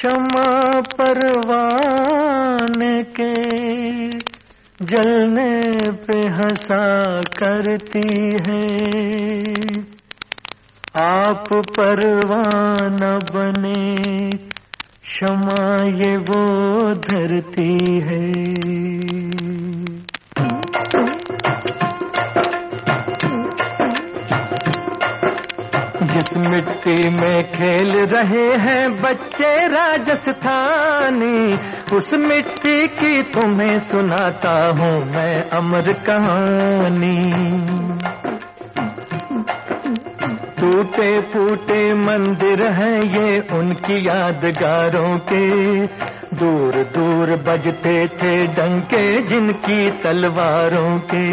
शमा परवाने के जलने पे हंसा करती है, आप परवाना बने शमा ये वो धरती है। जिस मिट्टी में खेल रहे हैं बच्चे राजस्थानी, उस मिट्टी की तुम्हें सुनाता हूँ मैं अमर कहानी। टूटे फूटे मंदिर हैं ये उनकी यादगारों के, दूर दूर बजते थे डंके जिनकी तलवारों के।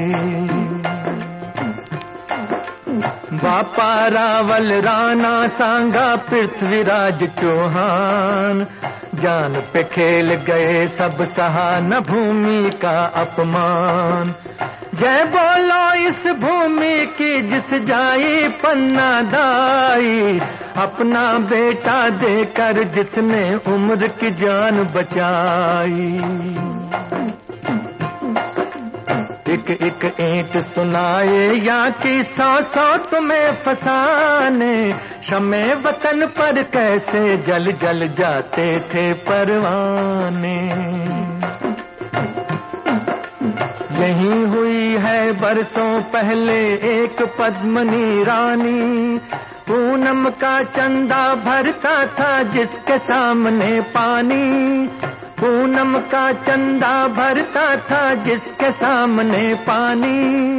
बापा रावल राणा सांगा पृथ्वीराज चौहान, जान पे खेल गए सब सहा न भूमि का अपमान। जय बोलो इस भूमि की जिस जाई पन्ना दाई, अपना बेटा देकर जिसने उम्र की जान बचाई। एक एक ईंट सुनाए या कि सौ सौ तुम्हें फसाने, शमे वतन पर कैसे जल जल जाते थे परवाने। यही हुई है बरसों पहले एक पद्मनी रानी, पूनम का चंदा भरता था जिसके सामने पानी। पूनम का चंदा भरता था जिसके सामने पानी।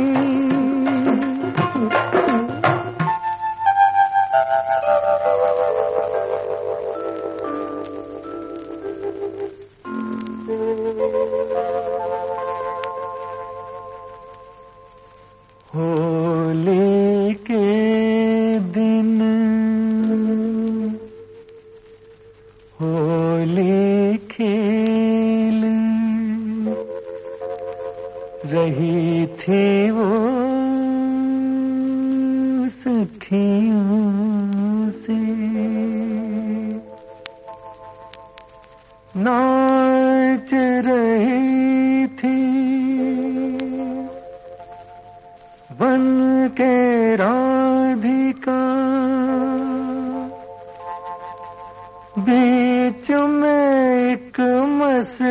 होली के दिन होली खेल रही थी वो सखियों से, नाच रही थी बन के राधिका, बीच में एक मस्त